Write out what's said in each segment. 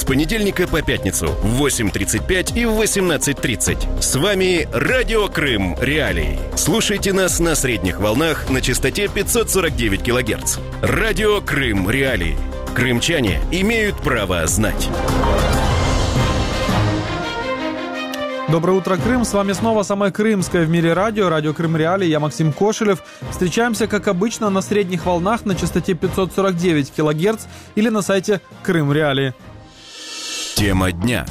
понедельника по пятницу в 8:35 и в 18:30. С вами Радио Крым Реалии. Слушайте нас на средних волнах на частоте 549 кГц. Радио Крым Реалии. Крымчане имеют право знать. Доброе утро, Крым. С вами снова самое крымское в мире радио, Радио Крым Реалии. Я Максим Кошелев. Встречаемся, как обычно, на средних волнах на частоте 549 кГц или на сайте Крым Реалии. Тема дня.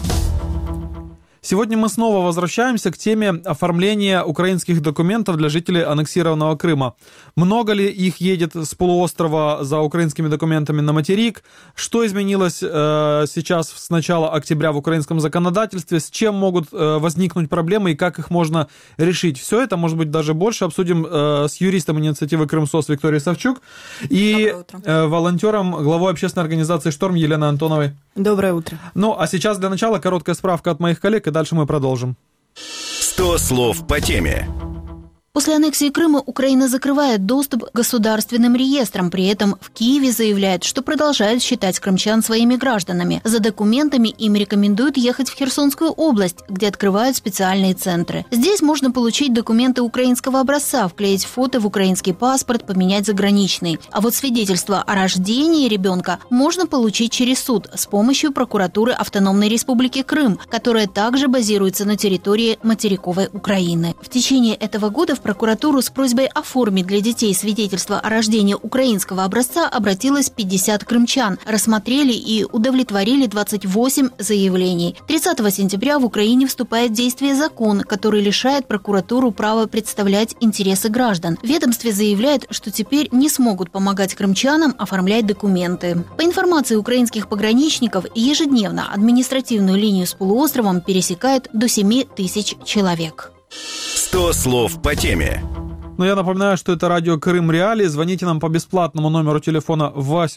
Сегодня мы снова возвращаемся к теме оформления украинских документов для жителей аннексированного Крыма. Много ли их едет с полуострова за украинскими документами на материк? Что изменилось сейчас с начала октября в украинском законодательстве? С чем могут возникнуть проблемы и как их можно решить? Все это, может быть, даже больше обсудим с юристом инициативы «Крымсос» Викторией Савчук и волонтером, главой общественной организации «Шторм» Еленой Антоновой. Доброе утро. Ну, а сейчас для начала короткая справка от моих коллег, и дальше мы продолжим. 100 слов по теме. После аннексии Крыма Украина закрывает доступ к государственным реестрам. При этом в Киеве заявляют, что продолжают считать крымчан своими гражданами. За документами им рекомендуют ехать в Херсонскую область, где открывают специальные центры. Здесь можно получить документы украинского образца, вклеить фото в украинский паспорт, поменять заграничный. А вот свидетельство о рождении ребенка можно получить через суд с помощью прокуратуры Автономной Республики Крым, которая также базируется на территории материковой Украины. В течение этого года в прокуратуру с просьбой оформить для детей свидетельство о рождении украинского образца обратилось 50 крымчан. Рассмотрели и удовлетворили 28 заявлений. 30 сентября в Украине вступает в действие закон, который лишает прокуратуру права представлять интересы граждан. В ведомстве заявляют, что теперь не смогут помогать крымчанам оформлять документы. По информации украинских пограничников, ежедневно административную линию с полуостровом пересекает до 7 тысяч человек. 100 слов по теме. Но я напоминаю, что это радио Крым Реалии. Звоните нам по бесплатному номеру телефона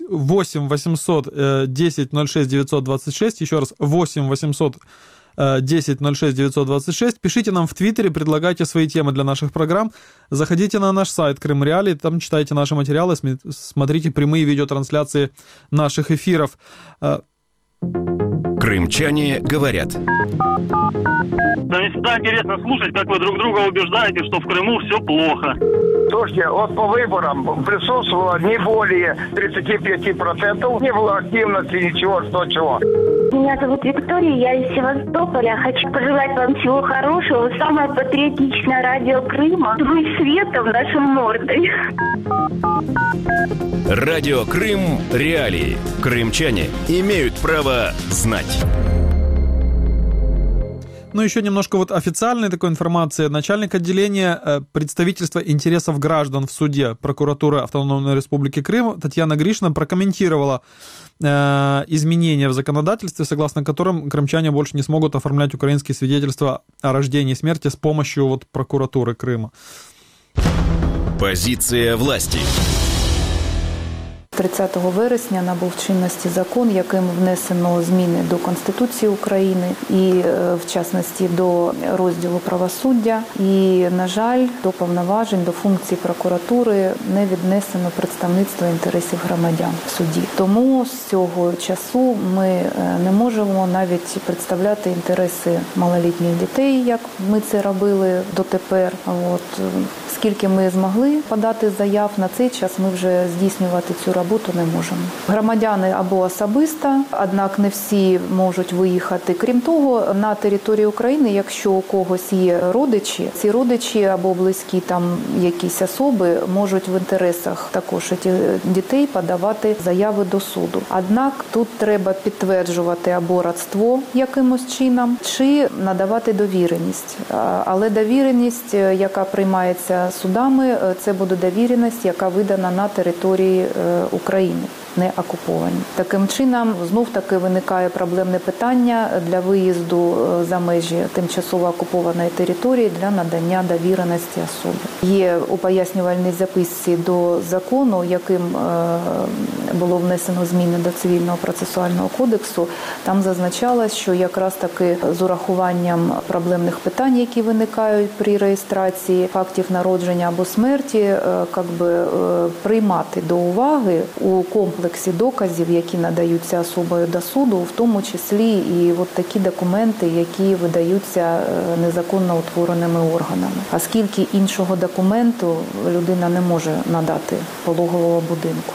8 800 10 06 926. Еще раз, 8 800 10 06 926. Пишите нам в Твиттере, предлагайте свои темы для наших программ. Заходите на наш сайт Крым Реалии, там читайте наши материалы, смотрите прямые видеотрансляции наших эфиров. Крымчане говорят. Мне всегда интересно слушать, как вы друг друга убеждаете, что в Крыму все плохо. Слушайте, вот по выборам присутствовало не более 35%, не было активности, ничего, что чего. Меня зовут Виктория, я из Севастополя. Хочу пожелать вам всего хорошего. Самое патриотичное радио Крыма. Вы светом нашим мордой. Радио Крым Реалии. Крымчане имеют право знать. Ну, еще немножко вот официальной такой информации. Начальник отделения представительства интересов граждан в суде прокуратуры Автономной Республики Крым Татьяна Гришина прокомментировала изменения в законодательстве, согласно которым крымчане больше не смогут оформлять украинские свидетельства о рождении и смерти с помощью вот прокуратуры Крыма. Позиция власти. 30 вересня набув чинності закон, яким внесено зміни до Конституції України і, в частності, до розділу правосуддя. І, на жаль, до повноважень, до функцій прокуратури не віднесено представництво інтересів громадян в суді. Тому з цього часу ми не можемо навіть представляти інтереси малолітніх дітей, як ми це робили дотепер. Скільки ми змогли подати заяв, на цей час ми вже здійснювати цю роботу не можемо. Громадяни або особисто, однак не всі можуть виїхати. Крім того, на території України, якщо у когось є родичі, ці родичі або близькі там якісь особи можуть в інтересах також цих дітей подавати заяви до суду. Однак тут треба підтверджувати або родство якимось чином, чи надавати довіреність. Але довіреність, яка приймається судами, це буде довіреність, яка видана на території України, не окуповані. Таким чином, знов-таки виникає проблемне питання для виїзду за межі тимчасово окупованої території для надання довіреності особи. Є у пояснювальній записці до закону, яким було внесено зміни до Цивільного процесуального кодексу, там зазначалось, що якраз таки з урахуванням проблемних питань, які виникають при реєстрації фактів народження або смерті, приймати до уваги у комплексі кодексі доказів, які надаються особою до суду, в тому числі і от такі документи, які видаються незаконно утвореними органами. Оскільки іншого документу людина не може надати пологового будинку.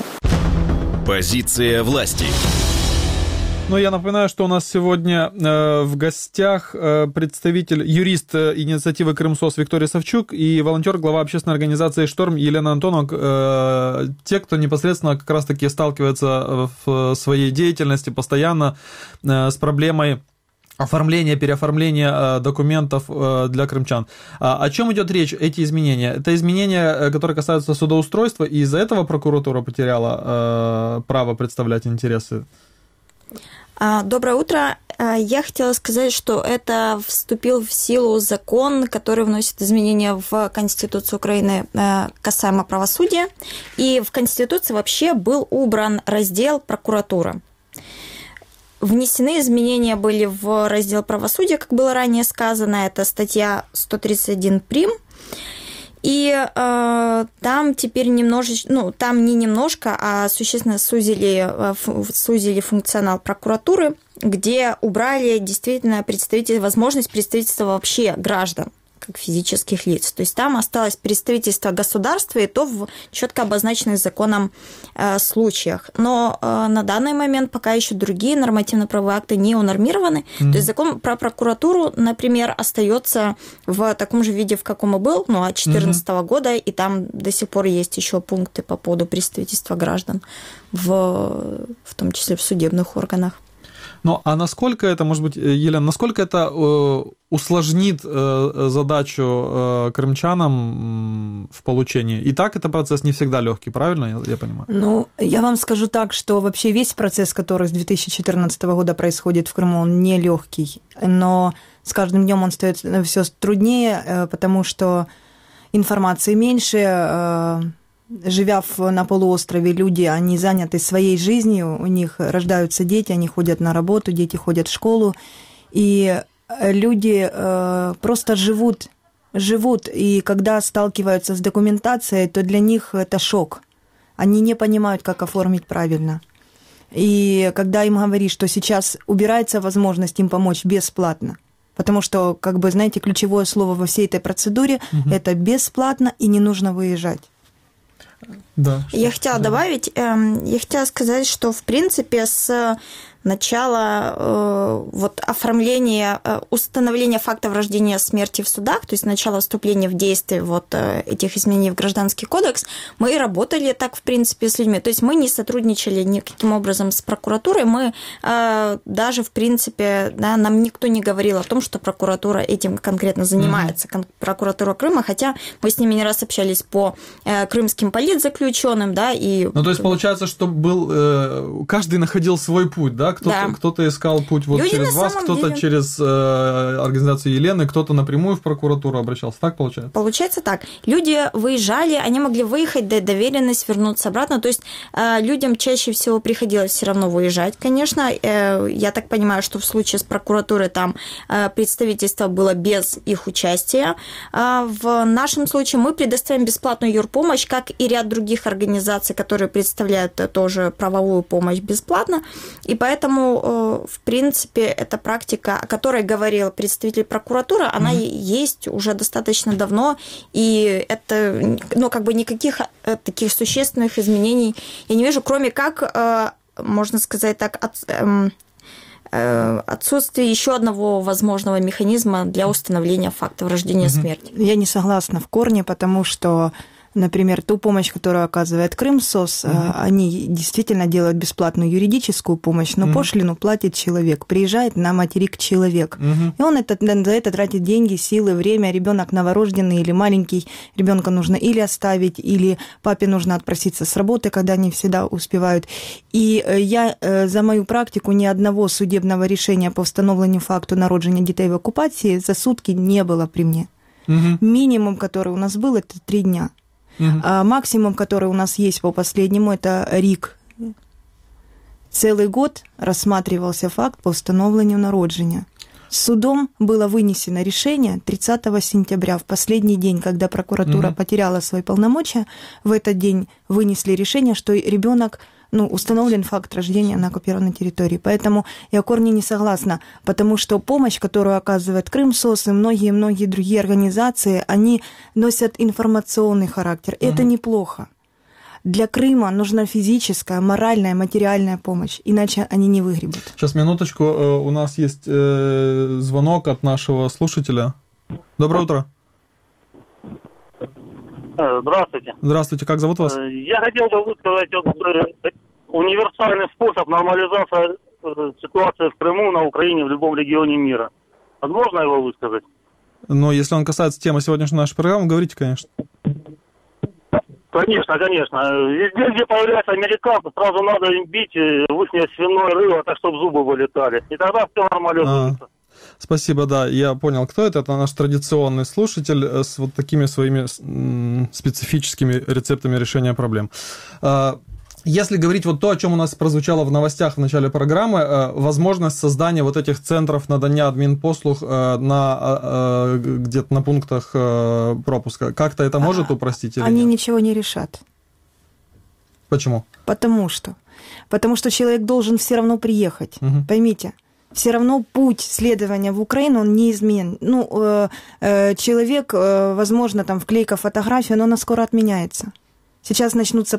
Позиция власти. Ну, я напоминаю, что у нас сегодня в гостях представитель, юрист инициативы «Крымсос» Виктория Савчук и волонтер, глава общественной организации «Шторм» Елена Антонова. Те, кто непосредственно как раз-таки сталкивается в своей деятельности постоянно с проблемой оформления, переоформления документов для крымчан. О чем идет речь, эти изменения? Это изменения, которые касаются судоустройства, и из-за этого прокуратура потеряла право представлять интересы? Доброе утро. Я хотела сказать, что это вступил в силу закон, который вносит изменения в Конституцию Украины касаемо правосудия. И в Конституции вообще был убран раздел «Прокуратура». Внесены изменения были в раздел «Правосудия», как было ранее сказано, это статья 131 прим. И там теперь немножечко, там не немножко, а существенно сузили функционал прокуратуры, где убрали действительно возможность представительства вообще граждан, как физических лиц. То есть там осталось представительство государства, и то в четко обозначенных законом случаях. Но на данный момент пока еще другие нормативно-правовые акты не унормированы. То есть закон про прокуратуру, например, остается в таком же виде, в каком и был, от 2014 года, и там до сих пор есть еще пункты по поводу представительства граждан, в том числе в судебных органах. Ну, а насколько это, может быть, Елена, насколько это усложнит задачу крымчанам в получении? И так это процесс не всегда легкий, правильно я понимаю? Ну, я вам скажу так, что вообще весь процесс, который с 2014 года происходит в Крыму, он не легкий, но с каждым днем он становится все труднее, потому что информации меньше. Живя на полуострове, люди, они заняты своей жизнью, у них рождаются дети, они ходят на работу, дети ходят в школу, и люди просто живут, и когда сталкиваются с документацией, то для них это шок. Они не понимают, как оформить правильно. И когда им говоришь, что сейчас убирается возможность им помочь бесплатно, потому что, знаете, ключевое слово во всей этой процедуре – это бесплатно и не нужно выезжать. Да, я хотела добавить, я хотела сказать, что, в принципе, с начала оформления, установления фактов рождения смерти в судах, то есть начало вступления в действие этих изменений в Гражданский кодекс, мы работали так, в принципе, с людьми. То есть мы не сотрудничали никаким образом с прокуратурой, мы даже, в принципе, нам никто не говорил о том, что прокуратура этим конкретно занимается, прокуратура Крыма, хотя мы с ними не раз общались по крымским политзаключенным, и... Ну, то есть получается, что каждый находил свой путь, да? Кто-то искал путь люди через вас, кто-то через организацию Елены, кто-то напрямую в прокуратуру обращался. Так получается? Получается так. Люди выезжали, они могли выехать, дать доверенность, вернуться обратно. То есть людям чаще всего приходилось все равно выезжать, конечно. Я так понимаю, что в случае с прокуратурой там представительство было без их участия. В нашем случае мы предоставим бесплатную юрпомощь, как и ряд других организаций, которые представляют тоже правовую помощь бесплатно. И поэтому, в принципе, эта практика, о которой говорил представитель прокуратуры, она есть уже достаточно давно, и это, никаких таких существенных изменений я не вижу, кроме как, можно сказать так, отсутствие еще одного возможного механизма для установления фактов рождения смерти. Я не согласна в корне, потому что, например, ту помощь, которую оказывает Крымсос, они действительно делают бесплатную юридическую помощь, но пошлину платит человек, приезжает на материк человек. И он за это тратит деньги, силы, время. Ребенок новорожденный или маленький, ребенка нужно или оставить, или папе нужно отпроситься с работы, когда не всегда успевают. И я за мою практику ни одного судебного решения по встановлению факту народження детей в оккупации за сутки не было при мне. Минимум, который у нас был, это 3 дня. А максимум, который у нас есть по последнему, это РИК. Целый год рассматривался факт по установлению народження. Судом было вынесено решение 30 сентября, в последний день, когда прокуратура потеряла свои полномочия. В этот день вынесли решение, что ребенок установлен факт рождения на оккупированной территории. Поэтому я корне не согласна, потому что помощь, которую оказывает Крымсос и многие-многие другие организации, они носят информационный характер. И это неплохо. Для Крыма нужна физическая, моральная, материальная помощь, иначе они не выгребут. Сейчас, минуточку, у нас есть звонок от нашего слушателя. Доброе утро. Здравствуйте. Здравствуйте, как зовут вас? Я хотел бы высказать универсальный способ нормализации ситуации в Крыму, на Украине, в любом регионе мира. Возможно его высказать? Но если он касается темы сегодняшней нашей программы, говорите, конечно. Конечно. Везде, где появляются американцы, сразу надо им бить в их свиное рыло, так, чтобы зубы вылетали. И тогда все нормализуется. Спасибо, да, я понял, кто это. Это наш традиционный слушатель с вот такими своими специфическими рецептами решения проблем. Если говорить вот то, о чем у нас прозвучало в новостях в начале программы, возможность создания вот этих центров надання админпослуг где-то на пунктах пропуска, как-то это может упростить или Они нет? ничего не решат. Почему? Потому что человек должен все равно приехать, поймите. Все равно путь следования в Украину, он неизменен. Человек, возможно, там вклейка фотографии, но она скоро отменяется. Сейчас начнутся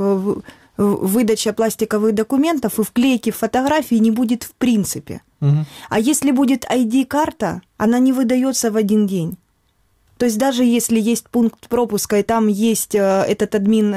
выдача пластиковых документов, и вклейки фотографии не будет в принципе. А если будет ID-карта, она не выдается в один день. То есть даже если есть пункт пропуска, и там есть этот админ...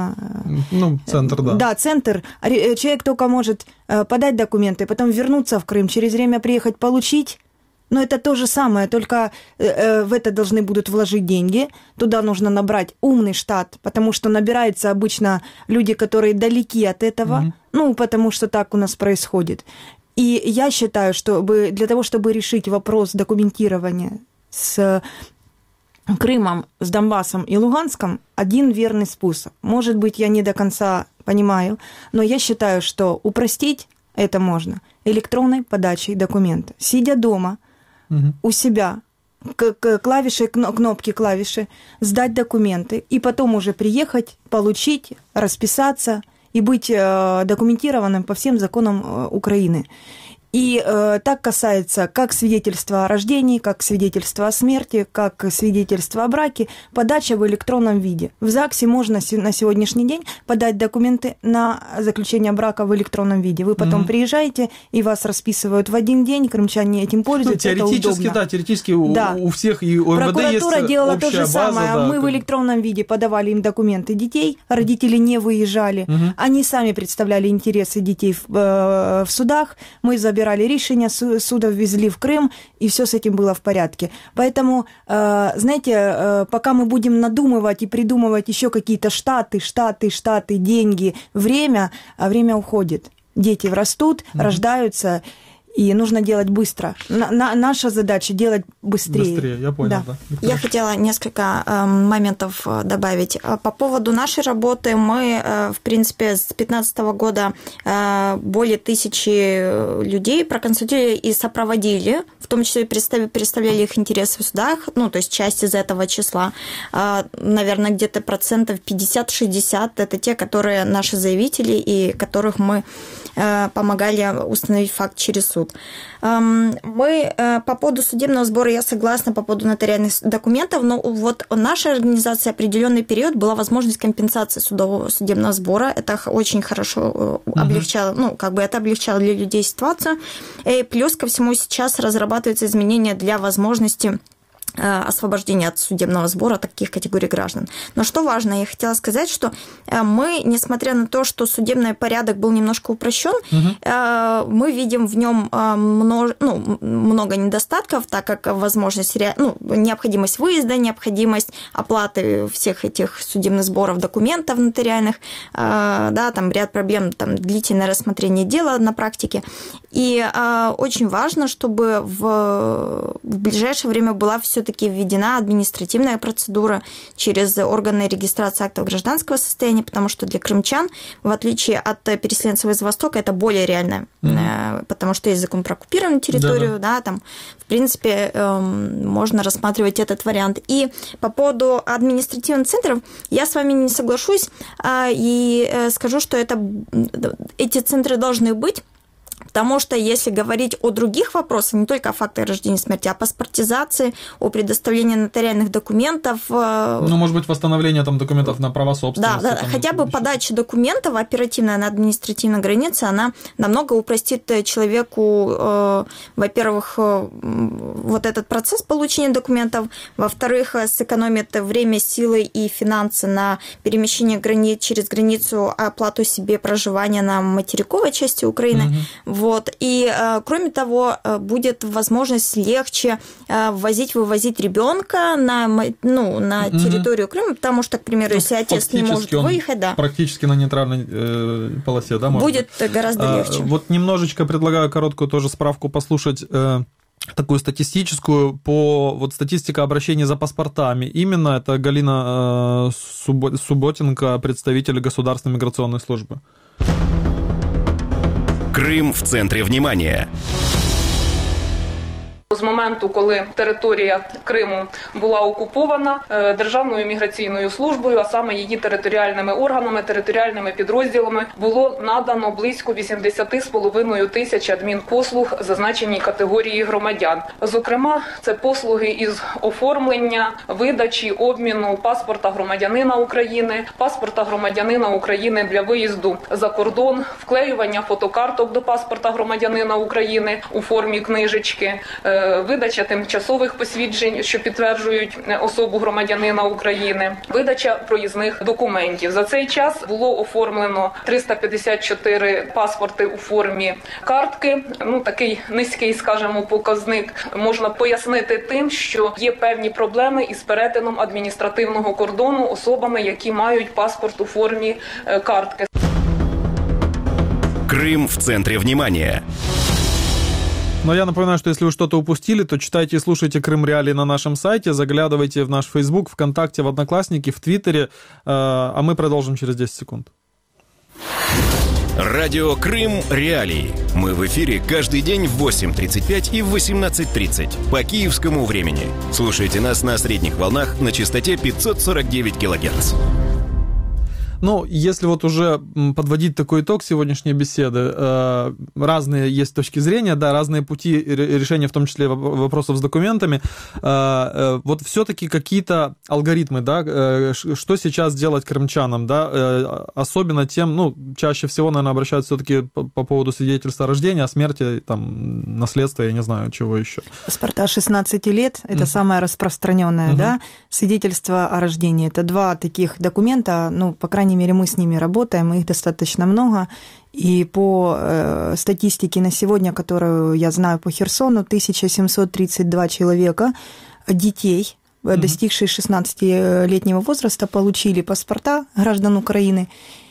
центр, да. Да, центр. Человек только может подать документы, потом вернуться в Крым, через время приехать получить. Но это то же самое, только в это должны будут вложить деньги. Туда нужно набрать умный штат, потому что набираются обычно люди, которые далеки от этого. Потому что так у нас происходит. И я считаю, что для того, чтобы решить вопрос документирования с Крымом, с Донбассом и Луганском, один верный способ. Может быть, я не до конца понимаю, но я считаю, что упростить это можно электронной подачей документа. Сидя дома, у себя, кнопки клавиши, сдать документы, и потом уже приехать, получить, расписаться и быть документированным по всем законам Украины. И так касается как свидетельства о рождении, как свидетельства о смерти, как свидетельства о браке, подача в электронном виде. В ЗАГСе можно на сегодняшний день подать документы на заключение брака в электронном виде. Вы потом приезжаете, и вас расписывают в один день, крымчане этим пользуются, теоретически, это удобно. Теоретически у всех и у МВД Прокуратура есть делала общая то же самое. база, Мы в электронном виде подавали им документы детей, родители не выезжали, они сами представляли интересы детей в судах, мы забирали решение, суда везли в Крым, и все с этим было в порядке. Поэтому, знаете, пока мы будем надумывать и придумывать еще какие-то штаты, деньги, время уходит. Дети растут, рождаются, и нужно делать быстро. Наша задача делать быстрее. Быстрее, я понял, да. Я хотела несколько моментов добавить. По поводу нашей работы мы, в принципе, с 2015 года более 1000 людей проконсультировали и сопроводили, в том числе представляли их интересы в судах, то есть часть из этого числа. Наверное, где-то 50-60% это те, которые наши заявители, и которых мы помогали установить факт через суд. Мы по поводу судебного сбора, я согласна по поводу нотариальных документов, но вот наша организация определенный период была возможность компенсации судебного сбора. Это очень хорошо облегчало, это облегчало для людей ситуацию. И плюс ко всему сейчас разрабатываются изменения для возможности освобождения от судебного сбора таких категорий граждан. Но что важно, я хотела сказать, что мы, несмотря на то, что судебный порядок был немножко упрощен, мы видим в нем много недостатков, так как возможность, необходимость выезда, необходимость оплаты всех этих судебных сборов, документов нотариальных, там ряд проблем, там длительное рассмотрение дела на практике. И очень важно, чтобы в ближайшее время была все все-таки введена административная процедура через органы регистрации актов гражданского состояния, потому что для крымчан, в отличие от переселенцев из Востока, это более реально, потому что есть закон про оккупированную территорию, да, там, в принципе, можно рассматривать этот вариант. И по поводу административных центров я с вами не соглашусь и скажу, что эти центры должны быть. Потому что если говорить о других вопросах, не только о фактах рождения и смерти, а о паспортизации, о предоставлении нотариальных документов. Ну, может быть, восстановление там документов на право собственности. Да, хотя бы подача документов оперативно на административной границе, она намного упростит человеку, во-первых, вот этот процесс получения документов, во-вторых, сэкономит время, силы и финансы на перемещение через границу, оплату себе проживания на материковой части Украины. Вот. И, кроме того, будет возможность легче ввозить-вывозить ребенка на территорию Крыма, потому что, к примеру, если отец не может выехать, да, практически на нейтральной полосе, да, будет гораздо легче. Вот немножечко предлагаю короткую тоже справку послушать. Такую статистическую статистика обращений за паспортами. Именно это Галина Субботенко, представитель Государственной миграционной службы. Крим в центрі внимання. З моменту, коли територія Криму була окупована Державною міграційною службою, а саме її територіальними органами, територіальними підрозділами, було надано близько 80,5 тисяч адмінпослуг зазначеній категорії громадян. Зокрема, це послуги із оформлення, видачі, обміну паспорта громадянина України, паспорта громадянина України для виїзду за кордон, вклеювання фотокарток до паспорта громадянина України у формі книжечки, видача тимчасових посвідчень, що підтверджують особу громадянина України, видача проїзних документів. За цей час було оформлено 354 паспорти у формі картки. Такий низький, скажімо, показник можна пояснити тим, що є певні проблеми із перетином адміністративного кордону особами, які мають паспорт у формі картки. Крым в центре внимания. Но я напоминаю, что если вы что-то упустили, то читайте и слушайте Крым Реалии на нашем сайте, заглядывайте в наш Facebook, ВКонтакте, в Одноклассники, в Твиттере, а мы продолжим через 10 секунд. Радио Крым Реалии. Мы в эфире каждый день в 8:35 и в 18:30 по киевскому времени. Слушайте нас на средних волнах на частоте 549 кГц. Ну, если вот уже подводить такой итог сегодняшней беседы, разные есть точки зрения, да, разные пути решения, в том числе вопросов с документами. Вот все-таки какие-то алгоритмы, да, что сейчас делать крымчанам, да, особенно тем, чаще всего, наверное, обращаются все-таки по поводу свидетельства о рождении, о смерти, там, наследства, я не знаю, чего еще. Паспорта 16 лет, это самое распространенное, да, свидетельство о рождении, это два таких документа, по крайней мере, мы с ними работаем, их достаточно много. И по статистике на сегодня, которую я знаю по Херсону, 1732 человека, детей, достигшие 16-летнего возраста, получили паспорта граждан Украины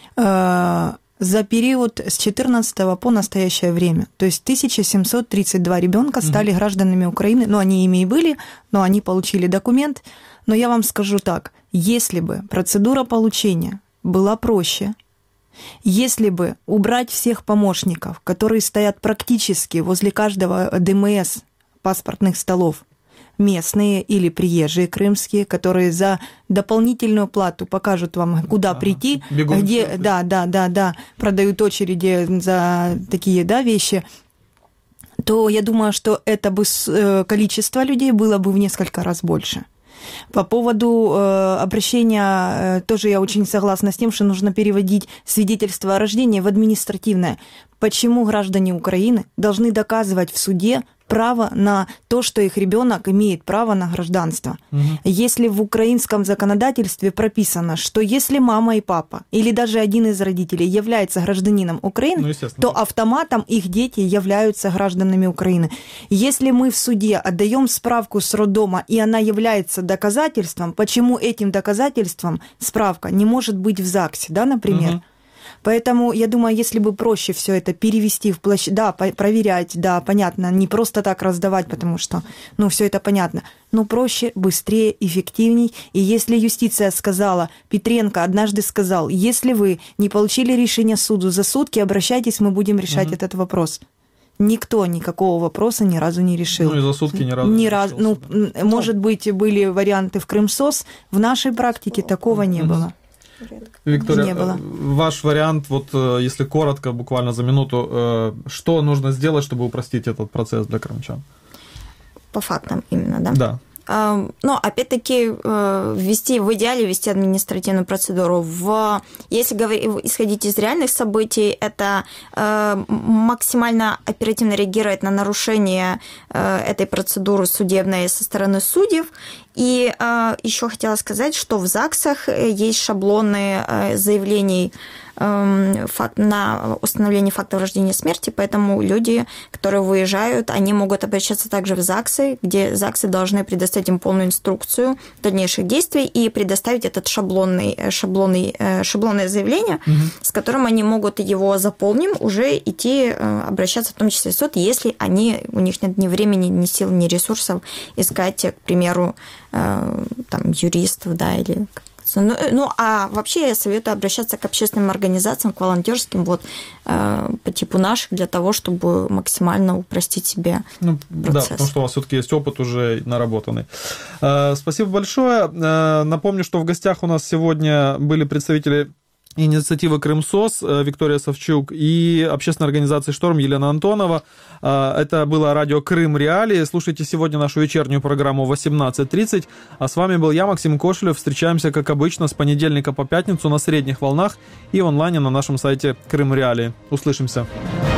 за период с 14 по настоящее время. То есть 1732 ребенка стали гражданами Украины. Они ими и были, но они получили документ. Но я вам скажу так, если бы процедура получения была проще, если бы убрать всех помощников, которые стоят практически возле каждого ДМС паспортных столов, местные или приезжие крымские, которые за дополнительную плату покажут вам, куда прийти, где, продают очереди за такие, вещи, то я думаю, что это бы количество людей было бы в несколько раз больше. По поводу обращения, тоже я очень согласна с тем, что нужно переводить свидетельство о рождении в административное. Почему граждане Украины должны доказывать в суде право на то, что их ребенок имеет право на гражданство? Если в украинском законодательстве прописано, что если мама и папа, или даже один из родителей является гражданином Украины, то автоматом их дети являются гражданами Украины. Если мы в суде отдаем справку с роддома, и она является доказательством, почему этим доказательством справка не может быть в ЗАГСе, например? Поэтому, я думаю, если бы проще все это перевести в да, проверять, да, понятно, не просто так раздавать, потому что, все это понятно, но проще, быстрее, эффективней. И если юстиция сказала, Петренко однажды сказал, если вы не получили решение суду за сутки, обращайтесь, мы будем решать этот вопрос. Никто никакого вопроса ни разу не решил. И за сутки ни разу не решился. Может быть, были варианты в Крымсос, в нашей практике такого не было. Виктория, не было. Ваш вариант, если коротко, буквально за минуту, что нужно сделать, чтобы упростить этот процесс для крымчан? По фактам именно, да? Да. Но, опять-таки, в идеале ввести административную процедуру. Если исходить из реальных событий, это максимально оперативно реагировать на нарушение этой процедуры судебной со стороны судеб. И еще хотела сказать, что в ЗАГСах есть шаблоны заявлений на установление факта рождения и смерти, поэтому люди, которые выезжают, они могут обращаться также в ЗАГСы, где ЗАГСы должны предоставить им полную инструкцию дальнейших действий и предоставить этот шаблонное заявление, с которым они могут его заполнив, уже идти обращаться в том числе в суд, если у них нет ни времени, ни сил, ни ресурсов искать, к примеру, юристов, да, или... а вообще я советую обращаться к общественным организациям, к волонтерским, по типу наших, для того, чтобы максимально упростить себе процесс. Да, потому что у вас все-таки есть опыт уже наработанный. Спасибо большое. Напомню, что в гостях у нас сегодня были представители инициативы «Крымсос» Виктория Савчук и общественной организации «Шторм» Елена Антонова. Это было радио «Крым. Реалии». Слушайте сегодня нашу вечернюю программу в 18:30. А с вами был я, Максим Кошелев. Встречаемся, как обычно, с понедельника по пятницу на средних волнах и онлайне на нашем сайте «Крым. Реалии». Услышимся.